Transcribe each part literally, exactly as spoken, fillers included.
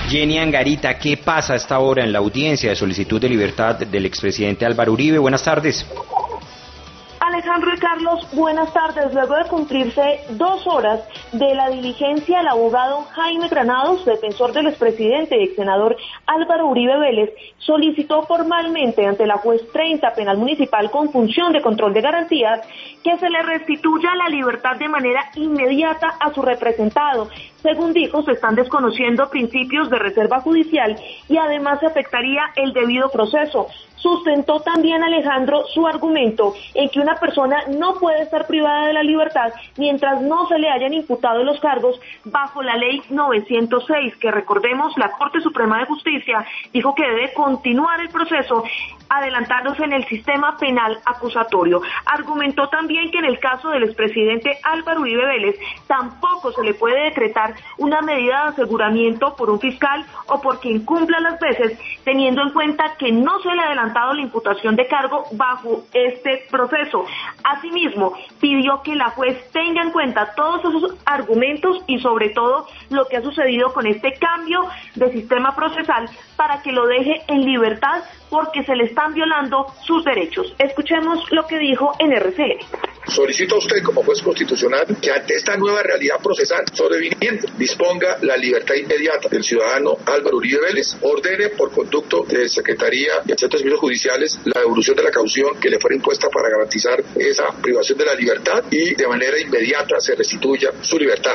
Jenny Angarita, ¿qué pasa a esta hora en la audiencia de solicitud de libertad del expresidente Álvaro Uribe? Buenas tardes. Alejandro y Carlos, buenas tardes. Luego de cumplirse dos horas de la diligencia, el abogado Jaime Granados, defensor del expresidente y ex senador Álvaro Uribe Vélez, solicitó formalmente ante la juez treinta penal municipal con función de control de garantías que se le restituya la libertad de manera inmediata a su representado. Según dijo, se están desconociendo principios de reserva judicial y además se afectaría el debido proceso. Sustentó también Alejandro su argumento en que una persona no puede estar privada de la libertad mientras no se le hayan imputado los cargos bajo la ley novecientos seis, que recordemos, la Corte Suprema de Justicia dijo que debe continuar el proceso adelantándose en el sistema penal acusatorio. Argumentó también que en el caso del expresidente Álvaro Uribe Vélez tampoco se le puede decretar una medida de aseguramiento por un fiscal o por quien cumpla las veces, teniendo en cuenta que no se le ha adelantado la imputación de cargo bajo este proceso. Asimismo, pidió que la juez tenga en cuenta todos esos argumentos y sobre todo lo que ha sucedido con este cambio de sistema procesal para que lo deje en libertad porque se le están violando sus derechos. Escuchemos lo que dijo en R C N. Solicito a usted, como juez constitucional, que ante esta nueva realidad procesal sobreviniente disponga la libertad inmediata del ciudadano Álvaro Uribe Vélez, ordene por conducto de Secretaría y Centros Servicios Judiciales la devolución de la caución que le fuera impuesta para garantizar esa privación de la libertad y de manera inmediata se restituya su libertad.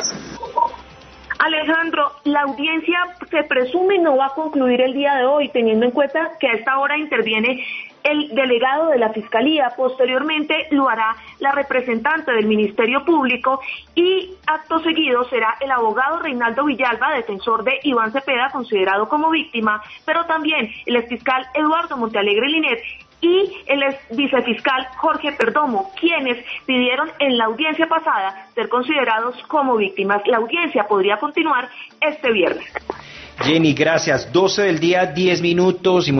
Alejandro, la audiencia se presume no va a concluir el día de hoy, teniendo en cuenta que a esta hora interviene el delegado de la Fiscalía. Posteriormente lo hará la representante del Ministerio Público y acto seguido será el abogado Reinaldo Villalba, defensor de Iván Cepeda, considerado como víctima, pero también el exfiscal Eduardo Montealegre Linet y el ex vicefiscal Jorge Perdomo, quienes pidieron en la audiencia pasada ser considerados como víctimas. La audiencia podría continuar este viernes. Jenny, gracias. doce del día, diez minutos. Y